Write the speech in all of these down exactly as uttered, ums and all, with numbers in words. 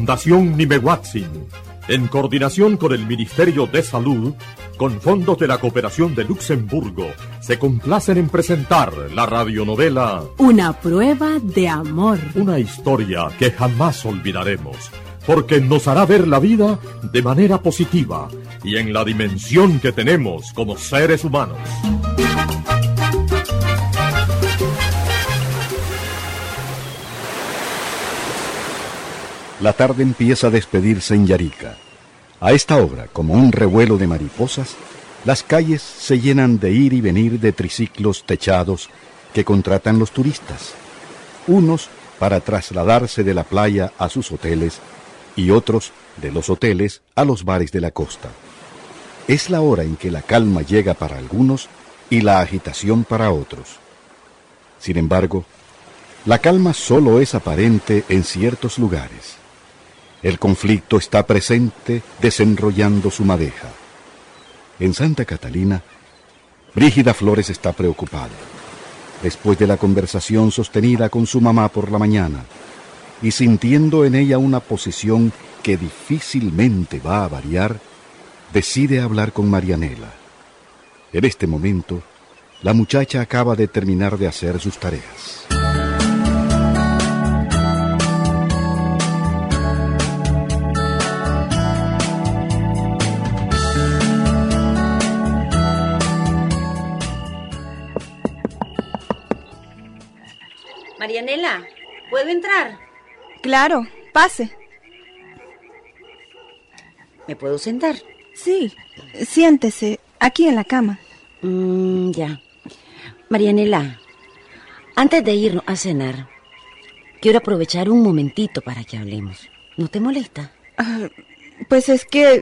Fundación Nimehuatzin, en coordinación con el Ministerio de Salud, con fondos de la Cooperación de Luxemburgo, se complacen en presentar la radionovela Una prueba de amor. Una historia que jamás olvidaremos, porque nos hará ver la vida de manera positiva y en la dimensión que tenemos como seres humanos. La tarde empieza a despedirse en Yarica. A esta hora, como un revuelo de mariposas, las calles se llenan de ir y venir de triciclos techados que contratan los turistas, unos para trasladarse de la playa a sus hoteles y otros de los hoteles a los bares de la costa. Es la hora en que la calma llega para algunos y la agitación para otros. Sin embargo, la calma solo es aparente en ciertos lugares. El conflicto está presente, desenrollando su madeja. En Santa Catalina, Brígida Flores está preocupada. Después de la conversación sostenida con su mamá por la mañana, y sintiendo en ella una posición que difícilmente va a variar, decide hablar con Marianela. En este momento, la muchacha acaba de terminar de hacer sus tareas. Marianela, ¿puedo entrar? Claro, pase. ¿Me puedo sentar? Sí, siéntese, aquí en la cama. Mm, ya. Marianela, antes de irnos a cenar, quiero aprovechar un momentito para que hablemos. ¿No te molesta? Uh, pues es que...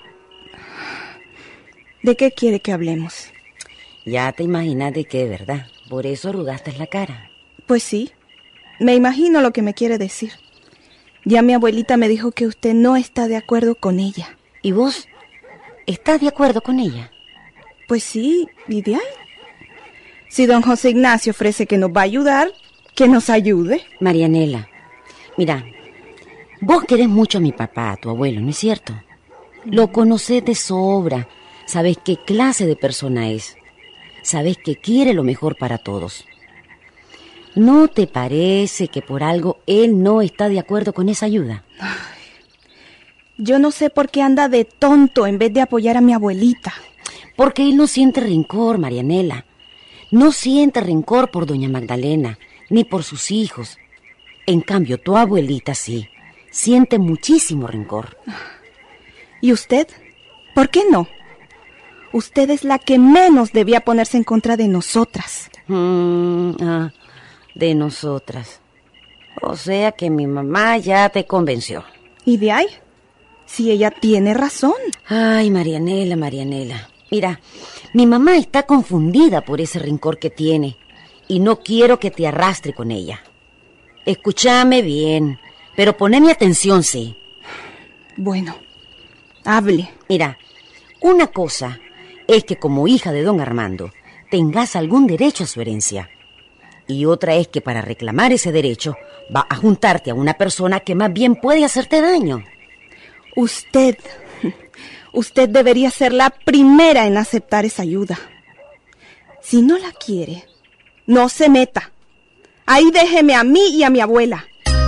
¿De qué quiere que hablemos? Ya te imaginas de qué, ¿verdad? Por eso arrugaste la cara. Pues sí, me imagino lo que me quiere decir. Ya mi abuelita me dijo que usted no está de acuerdo con ella. ¿Y vos? ¿Estás de acuerdo con ella? Pues sí, ¿y de ahí? Si don José Ignacio ofrece que nos va a ayudar, que nos ayude. Marianela, mira, vos querés mucho a mi papá, a tu abuelo, ¿no es cierto? Lo conocés de sobra, sabés qué clase de persona es, sabés que quiere lo mejor para todos. ¿No te parece que por algo él no está de acuerdo con esa ayuda? Ay, yo no sé por qué anda de tonto en vez de apoyar a mi abuelita. Porque él no siente rencor, Marianela. No siente rencor por doña Magdalena, ni por sus hijos. En cambio, tu abuelita sí, siente muchísimo rencor. ¿Y usted? ¿Por qué no? Usted es la que menos debía ponerse en contra de nosotras. Mm, ah, de nosotras. O sea que mi mamá ya te convenció. ¿Y de ahí? Si ella tiene razón. Ay, Marianela, Marianela. Mira, mi mamá está confundida por ese rencor que tiene y no quiero que te arrastre con ella. Escúchame bien, pero poneme atención, sí. Bueno, hable. Mira, una cosa es que como hija de don Armando tengas algún derecho a su herencia. Y otra es que para reclamar ese derecho va a juntarte a una persona que más bien puede hacerte daño. Usted, usted debería ser la primera en aceptar esa ayuda. Si no la quiere, no se meta. Ahí déjeme a mí y a mi abuela.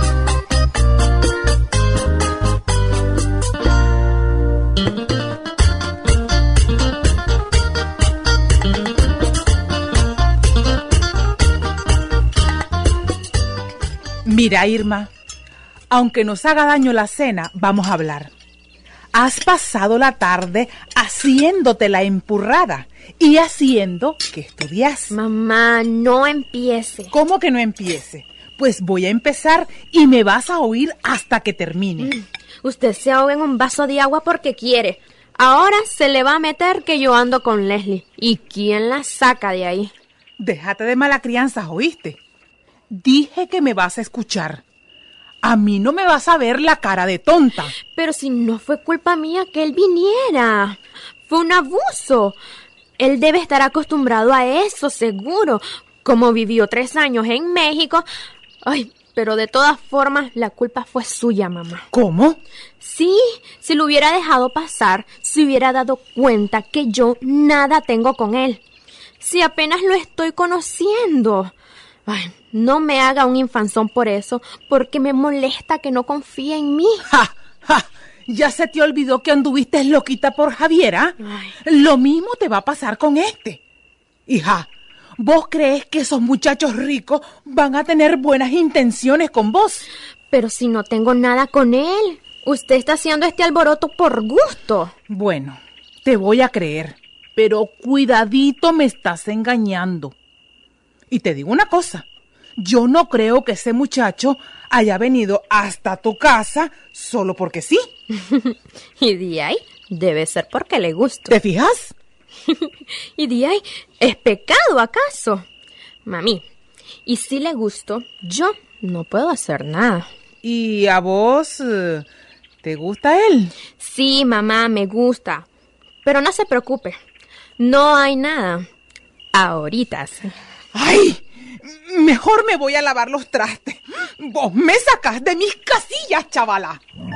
Mira, Irma, aunque nos haga daño la cena, vamos a hablar. Has pasado la tarde haciéndote la empurrada y haciendo que estudias. Mamá, no empiece. ¿Cómo que no empiece? Pues voy a empezar y me vas a oír hasta que termine. Mm, usted se ahoga en un vaso de agua porque quiere. Ahora se le va a meter que yo ando con Leslie. ¿Y quién la saca de ahí? Déjate de mala crianza, ¿oíste? Dije que me vas a escuchar. A mí no me vas a ver la cara de tonta. Pero si no fue culpa mía que él viniera. Fue un abuso. Él debe estar acostumbrado a eso, seguro. Como vivió tres años en México. Ay, Pero de todas formas, la culpa fue suya, mamá. ¿Cómo? Sí, si lo hubiera dejado pasar, se hubiera dado cuenta que yo nada tengo con él. Si apenas lo estoy conociendo. Ay, no me haga un infanzón por eso, porque me molesta que no confíe en mí. ¡Ja, ja! ¿Ya se te olvidó que anduviste loquita por Javiera? Ay. Lo mismo te va a pasar con este. Hija, ¿vos crees que esos muchachos ricos van a tener buenas intenciones con vos? Pero si no tengo nada con él, usted está haciendo este alboroto por gusto. Bueno, te voy a creer, pero cuidadito, me estás engañando. Y te digo una cosa, yo no creo que ese muchacho haya venido hasta tu casa solo porque sí. Y de ahí debe ser porque le gusto. ¿Te fijas? Y de ahí, ¿es pecado acaso? Mami, y si le gusto, yo no puedo hacer nada. ¿Y a vos eh, te gusta él? Sí, mamá, me gusta. Pero no se preocupe, no hay nada. Ahorita sí. ¡Ay! Mejor me voy a lavar los trastes. Vos me sacás de mis casillas, chavala.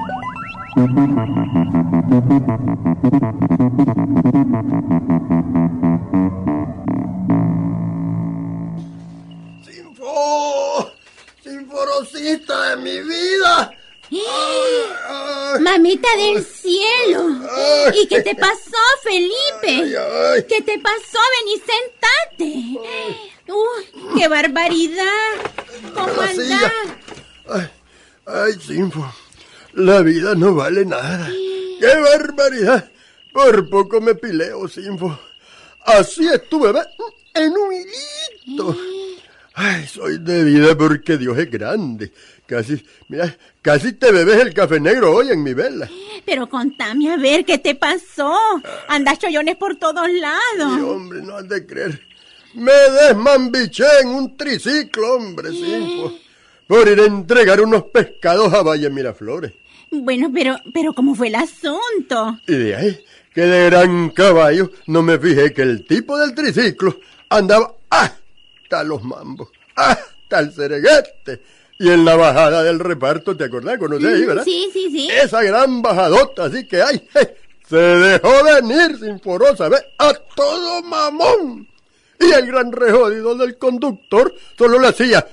¡Sinfo! ¡Sinforosita de mi vida! ¡Ay, ay! ¡Mamita del cielo! Ay. ¿Y qué te pasó, Felipe? Ay, ay. ¿Qué te pasó? Vení, sentate. Ay. ¡Uy, qué barbaridad! ¿Cómo La andás? silla. Ay, ay, Sinfo, la vida no vale nada. ¡Qué barbaridad! Por poco me pileo, Sinfo. Así estuve, ¿ves? En un hilito. Ay, soy de vida porque Dios es grande. Casi, mira, casi te bebes el café negro hoy en mi vela. Pero contame a ver, ¿qué te pasó? Andás chollones por todos lados. Sí, hombre, no has de creer. Me desmambiché en un triciclo, hombre, Sinfo, por ir a entregar unos pescados a Valle Miraflores. Bueno, pero, pero ¿cómo fue el asunto? Y de ahí, que de gran caballo, no me fijé que el tipo del triciclo andaba hasta los mambos, hasta el cereguete. Y en la bajada del reparto, ¿te acordás? ¿Conocés ahí, verdad? Sí, sí, sí. Esa gran bajadota, así que ay, se dejó venir Sinforosa, ¿ves? A todo mamón. Y el gran rejodido del conductor solo le hacía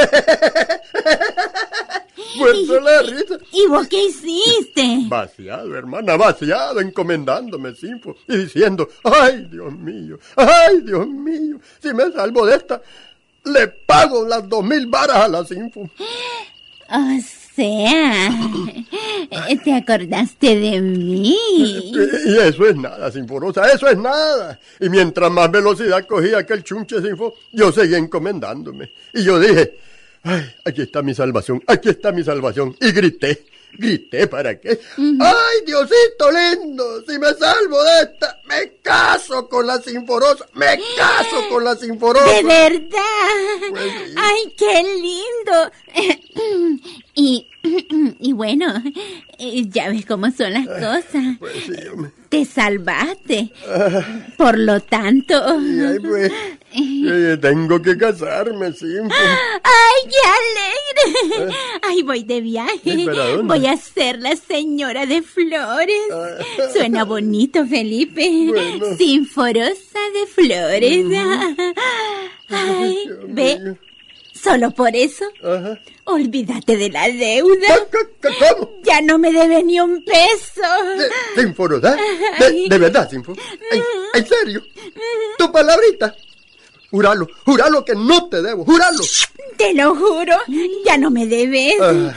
muerto la risa. ¿Y vos qué hiciste? Vaciado, hermana, vaciado, encomendándome, Sinfo, y diciendo, ay, Dios mío, ay, Dios mío, si me salvo de esta, le pago las dos mil varas a la Sinfo. O sea, ¿te acordaste de mí? Y eso es nada, Sinforosa, eso es nada. Y mientras más velocidad cogía aquel chunche, Sinfo, yo seguía encomendándome. Y yo dije, ay, aquí está mi salvación, aquí está mi salvación. Y grité, grité, ¿para qué? Uh-huh. Ay, Diosito lindo, si me salvo de esta, me caso con la Sinforosa, me caso con la Sinforosa. ¿De verdad? Pues sí. Ay, qué lindo. Y, y bueno, ya ves cómo son las cosas. Pues sí, hombre. Te salvaste. Por lo tanto... Y ahí pues, eh, tengo que casarme, Sinfo. ¡Ay, qué alegre! Ay, voy de viaje. Voy a ser la señora de Flores. Suena bonito, Felipe. Bueno. Sinforosa de Flores. Uh-huh. Ay, ve... Solo por eso, ajá, olvídate de la deuda. ¿Cómo? Ya no me debe ni un peso. ¿Sinforosa? ¿De, de verdad, Sinfo? ¿En, ¿En serio? ¿Tu palabrita? Júralo, júralo que no te debo, júralo. Te lo juro, ya no me debes. Ah,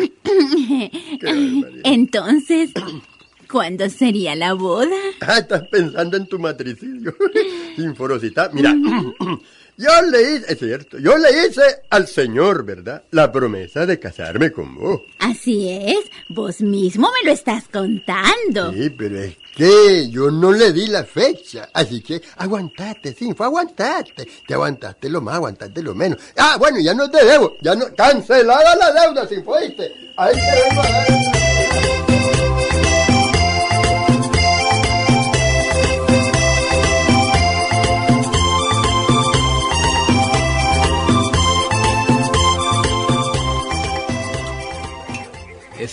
entonces, ¿cuándo sería la boda? Ah, estás pensando en tu matricidio. Sinforosita, mira... Yo le hice, es cierto, yo le hice al señor, ¿verdad?, la promesa de casarme con vos. Así es, vos mismo me lo estás contando. Sí, pero es que yo no le di la fecha, así que aguantate, Sinfo, aguantate. Te aguantaste lo más, aguantaste lo menos. Ah, bueno, ya no te debo, ya no, cancelada la deuda, Sinfo, ¿viste? Ahí te vengo a dar...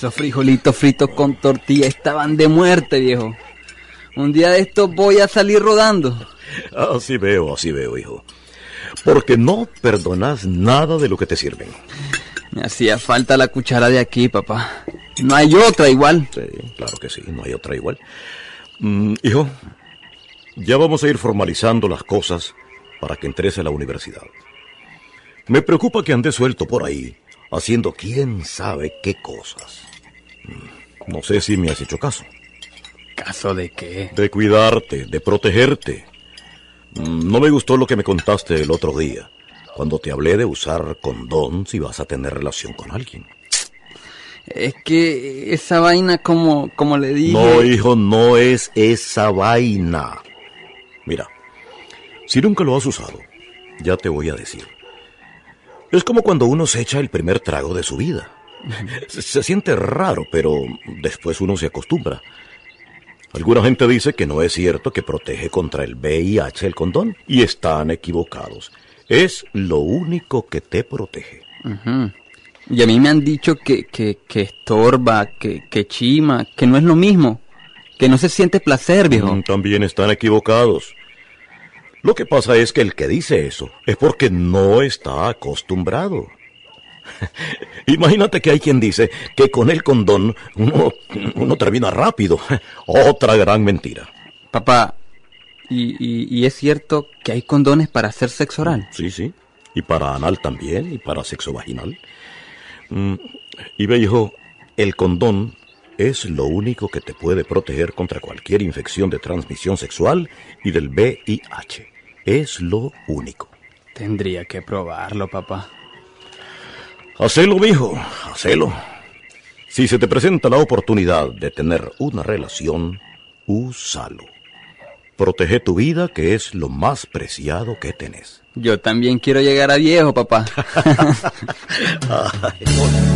Esos frijolitos fritos con tortilla estaban de muerte, viejo. Un día de estos voy a salir rodando. Así veo, así veo, hijo. Porque no perdonas nada de lo que te sirven. Me hacía falta la cuchara de aquí, papá. No hay otra igual. Sí, claro que sí, no hay otra igual. Mm, hijo, ya vamos a ir formalizando las cosas para que entres a la universidad. Me preocupa que andes suelto por ahí, haciendo quién sabe qué cosas. Mm, no sé si me has hecho caso. ¿Caso de qué? De cuidarte, de protegerte. Mm, no me gustó lo que me contaste el otro día, cuando te hablé de usar condón si vas a tener relación con alguien. Es que esa vaina, como, como le dije... No, hijo, no es esa vaina. Mira, si nunca lo has usado, ya te voy a decir. Es como cuando uno se echa el primer trago de su vida. Se, se siente raro, pero después uno se acostumbra. Alguna gente dice que no es cierto que protege contra el V I H el condón, y están equivocados. Es lo único que te protege. Uh-huh. Y a mí me han dicho que, que, que estorba, que, que chima, que no es lo mismo, que no se siente placer, viejo. Mm, también están equivocados. Lo que pasa es que el que dice eso es porque no está acostumbrado. Imagínate que hay quien dice que con el condón uno, uno termina rápido. Otra gran mentira. Papá, ¿y, y, ¿y es cierto que hay condones para hacer sexo oral? Sí, sí. Y para anal también, y para sexo vaginal. Mm, y ve, hijo, el condón es lo único que te puede proteger contra cualquier infección de transmisión sexual y del V I H. Es lo único. Tendría que probarlo, papá. Hacelo, mijo, hacelo. Si se te presenta la oportunidad de tener una relación, úsalo. Protege tu vida, que es lo más preciado que tenés. Yo también quiero llegar a viejo, papá. Ay,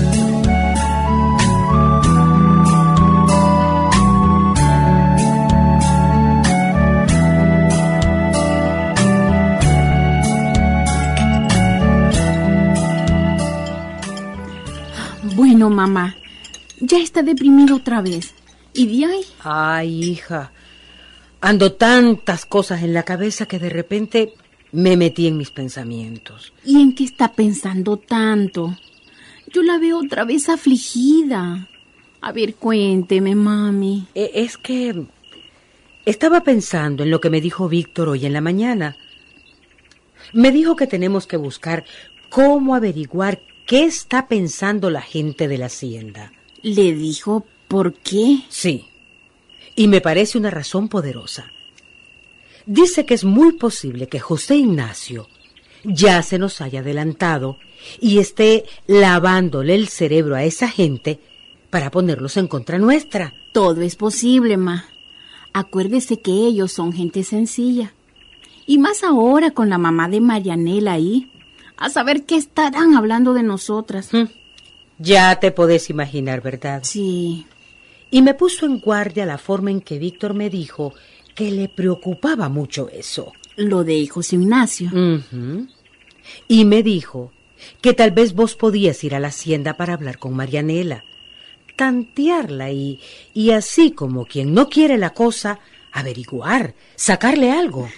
Bueno, mamá, ya está deprimido otra vez. ¿Y de ahí? Ay, hija, ando tantas cosas en la cabeza que de repente me metí en mis pensamientos. ¿Y en qué está pensando tanto? Yo la veo otra vez afligida. A ver, cuénteme, mami. Eh, es que estaba pensando en lo que me dijo Víctor hoy en la mañana. Me dijo que tenemos que buscar cómo averiguar qué está pensando la gente de la hacienda. ¿Le dijo por qué? Sí, y me parece una razón poderosa. Dice que es muy posible que José Ignacio ya se nos haya adelantado y esté lavándole el cerebro a esa gente para ponerlos en contra nuestra. Todo es posible, ma. Acuérdese que ellos son gente sencilla. Y más ahora con la mamá de Marianela ahí. A saber qué estarán hablando de nosotras. ¿Mm? Ya te podés imaginar, ¿verdad? Sí. Y me puso en guardia la forma en que Víctor me dijo que le preocupaba mucho eso. Lo de José Ignacio. Uh-huh. Y me dijo que tal vez vos podías ir a la hacienda para hablar con Marianela, tantearla y, y así como quien no quiere la cosa, averiguar, sacarle algo.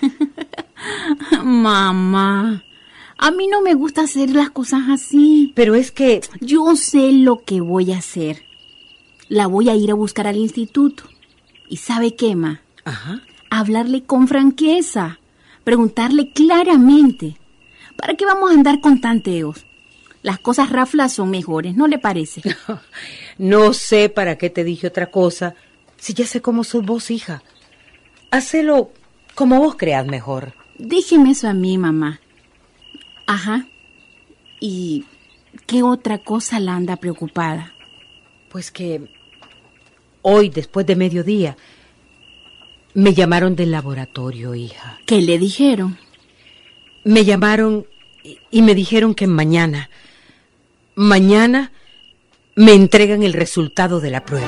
Mamá, a mí no me gusta hacer las cosas así. Pero es que... Yo sé lo que voy a hacer. La voy a ir a buscar al instituto. ¿Y sabe qué, ma? Ajá. Hablarle con franqueza. Preguntarle claramente. ¿Para qué vamos a andar con tanteos? Las cosas raflas son mejores, ¿no le parece? No sé para qué te dije otra cosa, si ya sé cómo sos vos, hija. Hacelo como vos creas mejor. Déjeme eso a mí, mamá. Ajá. ¿Y qué otra cosa la anda preocupada? Pues que hoy, después de mediodía, me llamaron del laboratorio, hija. ¿Qué le dijeron? Me llamaron y me dijeron que mañana, mañana me entregan el resultado de la prueba.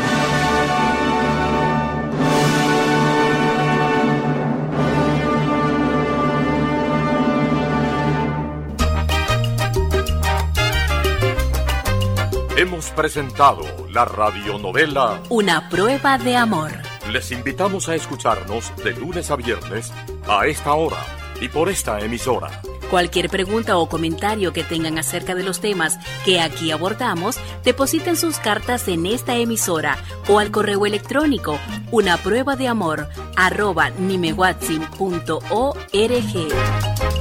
Hemos presentado la radionovela Una prueba de amor. Les invitamos a escucharnos de lunes a viernes a esta hora y por esta emisora. Cualquier pregunta o comentario que tengan acerca de los temas que aquí abordamos, depositen sus cartas en esta emisora o al correo electrónico una prueba de amor arroba nimewatsin punto org.